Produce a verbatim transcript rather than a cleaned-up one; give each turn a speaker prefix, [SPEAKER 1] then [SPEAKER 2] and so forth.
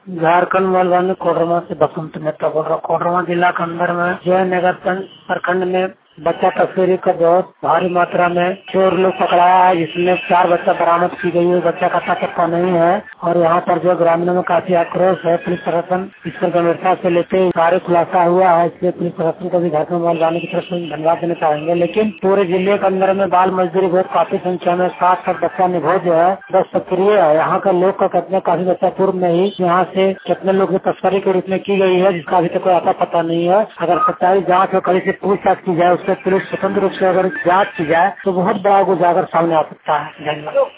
[SPEAKER 1] झारखंड मलवानी कोडरमा से बसंत मेहता बोल रहा हूँ। कोडरमा जिला के अंदर में जयनगर प्रखंड में बच्चा तस्करी का बहुत भारी मात्रा में चोर लोग पकड़ाया है, जिसमें चार बच्चा बरामद की गई है। बच्चा का पता नहीं है और यहाँ पर जो ग्रामीणों में काफी आक्रोश है। पुलिस प्रशासन इस पर गंभीरता से लेते सारे खुलासा हुआ है, इसलिए पुलिस प्रशासन को भी झारखंड मलवानी की तरफ से धन्यवाद देना चाहेंगे। लेकिन पूरे जिले के अंदर में बाल मजदूरी बहुत काफी संख्या में सात सात बच्चा निभोज जो है बस सक्रिय है। यहाँ का लोग का कहते हैं काफी बच्चा पूर्व में ही यहाँ से कितने लोग तस्करी के रूप में की गई है, जिसका अभी तक कोई आता पता नहीं है। अगर सच्चाई जाँच और कड़ी से पूछताछ की जाए, उससे पुलिस स्वतंत्र रूप से अगर जांच की जाए तो बहुत बड़ा उजागर सामने आ सकता है। धन्यवाद।